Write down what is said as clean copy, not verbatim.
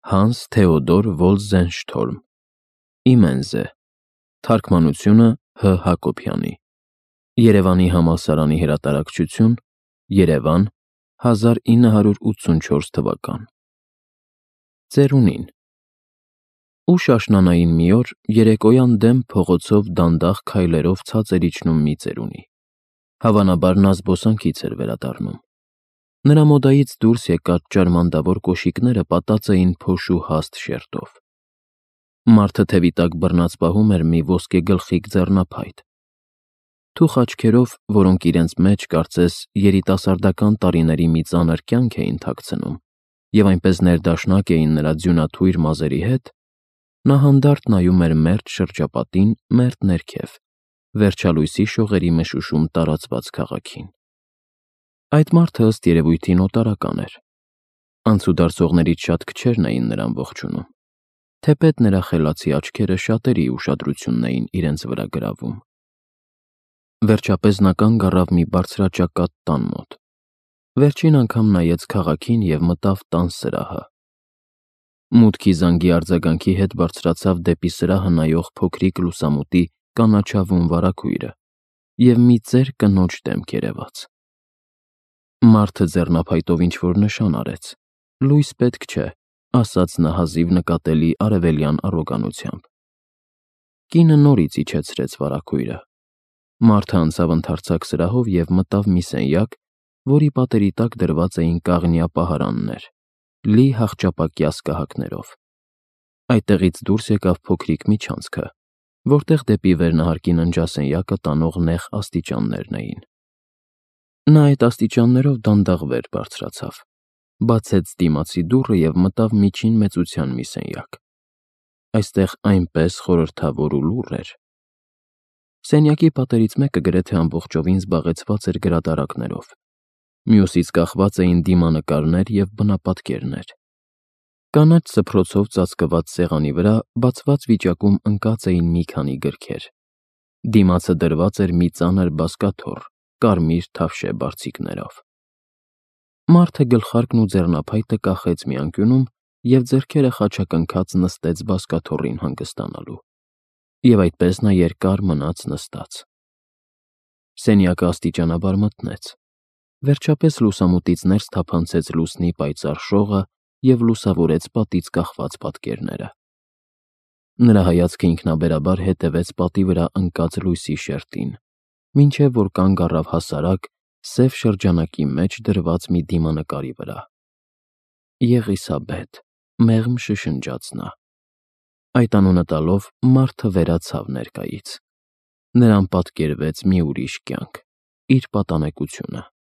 Հանս Թեոդոր Վոլզենշթորմ Իմենզե Թարգմանությունը Հ. Հակոբյանի Երևանի համալսարանի հրատարակչություն Երևան 1984 թվական Ծերունին Ուշ աշնանային մի օր երեկոյան դեմ փողոցով դանդաղ քայլերով ցած էր իջնում մի ծերունի Հավանաբար նա զբոսանքից էր վերադառնում Նրա մոդայից դուրս եկած ճարմանդավոր կոշիկները պատած էին փոշու հաստ շերտով Մարդը թևի տակ բռնած պահում էր մի ոսկեգլխիկ ձեռնափայտ Թուխ աչքերով, որոնք իրենց մեջ կարծես երիտասարդական տարիների մի ծանր կյանք էին թաքցնում և այնպես ներդաշնակ էին նրա ձյունաթույր մազերի հետ, նա հանդարտ նայում էր մերթ շրջապատին, մերթ ներքև, վերջալույսի շողերի մշուշում տարածված քաղաքին Այդ մարդը ըստ երևույթին օտարական էր Անցուդարձողներից շատ քչերն էին նրան ողջունում Թեպետ նրա խելացի աչքերը շատերի ուշադրությունն էին իրենց վրա գրավում Վերջապես նա կանգ առավ մի բարձրաճակատ տան մոտ Վերջին անգամ նայեց քաղաքին և մտավ տան սրահը Մուտքի զանգի արձագանքի հետ բարձրացավ դեպի սրահը նայող փոքրիկ լուսամուտի կանաչավուն վարագույրը և մի ծեր կնոջ դեմք երևաց Մարդը ձեռնափայտով ինչ-որ նշան արեց Լույս պետք չէ, ասաց նա հազիվ նկատելի արևելյան առոգանությամբ Կինը նորից իջեցրեց վարագույրը Մարդը անցավ ընդարձակ սրահով և մտավ մի սենյակ, որի պատերի տակ դրված էին կաղնյա պահարաններ, լի հախճապակյա սկահակներով Այդտեղից դուրս եկավ փոքրիկ միջանցքը, որտեղ դեպի վերնահարկի ննջասենյակը տանող նեղ աստիճաններն էին Նա այդ աստիճաններով դանդաղ վեր բարձրացավ, բացեց դիմացի դուռը և մտավ միջին մեծության մի սենյակ Այստեղ այնպես խորհրդավոր ու լուռ էր Սենյակի պատերից մեկը գրեթե ամբողջովին զբաղեցված էր գրադարաններով, մյուսից կախված էին դիմանկարներ և բնապատկերներ Կանաչ սփռոցով ծածկված սեղանի վրա բացված վիճակում ընկած էին մի քանի գրքեր Դիմացը դրված էր մի ծանր բազկաթոռ, կարմիր թավշե բարձիկներով Մարդը գլխարկն ու ձեռնափայտը կախեց մի անկյունում և ձեռքերը խաչակնքած նստեց բազկաթոռին հանգստանալու Եվ այդպես նա երկար մնաց նստած Սենյակը աստիճանաբար մթնեց Վերջապես լուսամուտից ներս թափանցեց լուսնի պայծառ շողը և լուսավորեց պատից կախված պատկերները Նրա հայացքը ինքնաբերաբար հետևեց պատի վրա ընկած լույսի շերտին, մինչև որ կանգ առավ հասարակ, սև շրջանակի մեջ դրված մի դիմանկարի վրա Եղիսաբեթ, մեղմ շշնջաց նա Այդ անունը տալով մարդը վերացավ ներկայից Նրան պատկերվեց մի ուրիշ կյանք, իր պատանեկությունը